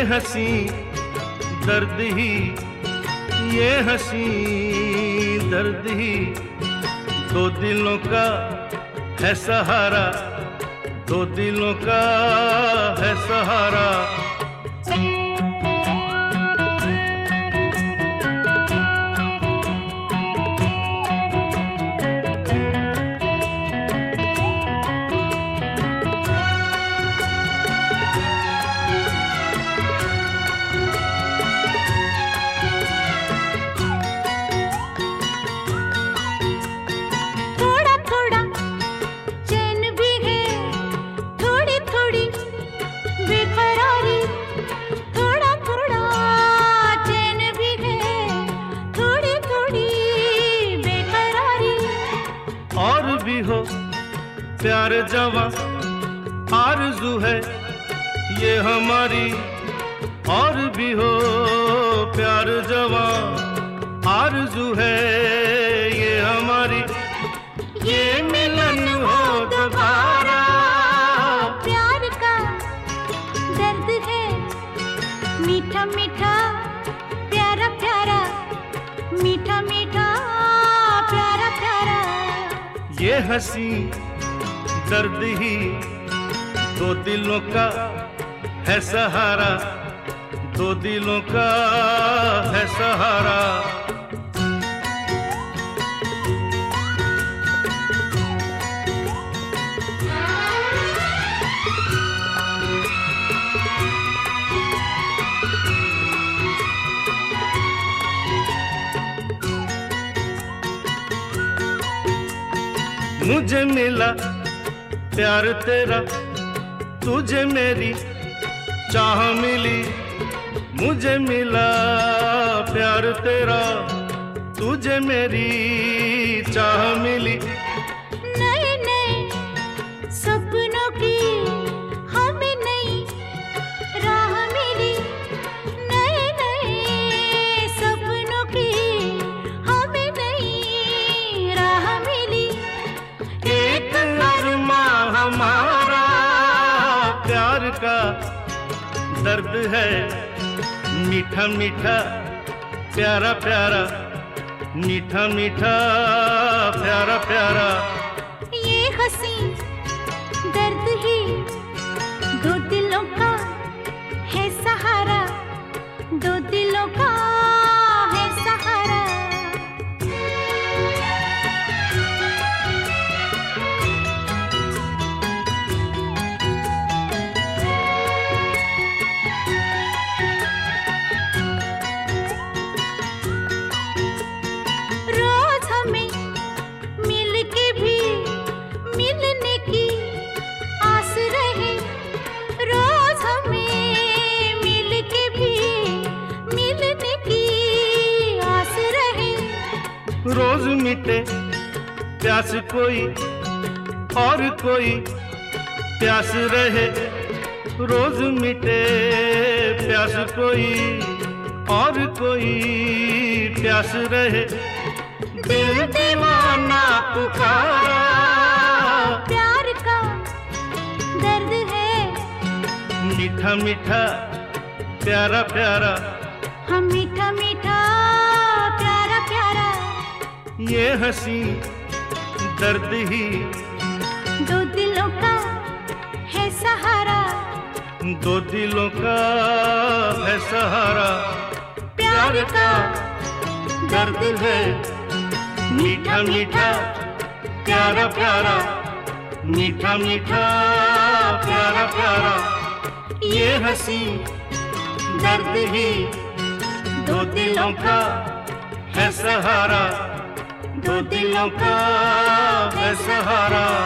हंसी दर्द ही, ये हंसी दर्द ही, दो दिलों का है सहारा, दो दिलों का है सहारा। भी हो प्यार जवां आरज़ू है ये हमारी, और भी हो प्यार जवां आरज़ू है ये हमारी, ये मिलन हो दोबारा। प्यार का दर्द है मीठा मीठा प्यारा प्यारा, मीठा मीठा प्यारा प्यारा। ये हंसी दर्द ही, दो दिलों का है सहारा, दो दिलों का है सहारा। मुझे मिला प्यार तेरा, तुझे मेरी चाह मिली, मुझे मिला प्यार तेरा, तुझे मेरी चाह मिली। नए नए सपनों की हमें नई राह मिली, नए नए सपनों की हमें नई राह मिली। एक अरमां हमारा प्यार का दर्द है मीठा मीठा प्यारा प्यारा, मीठा मीठा प्यारा प्यारा। ये हंसी दर्द ही, दो दिलों का है सहारा, दो दिलों का है सहारा। रोज मिटे प्यास कोई और कोई प्यास रहे, रोज मिटे प्यास कोई और कोई प्यास रहे। दिल दीवाना पुकारा, प्यार का दर्द है मीठा मीठा प्यारा प्यारा, हम मीठा मीठा प्यारा प्यारा। ये हंसी दर्द ही, दो दिलों का है सहारा, दो दिलों का है सहारा। प्यार का दर्द है मीठा मीठा प्यारा प्यारा, मीठा मीठा प्यारा प्यारा। ये हंसी दर्द ही, दो दिलों का है सहारा, दो दिलों का है सहारा।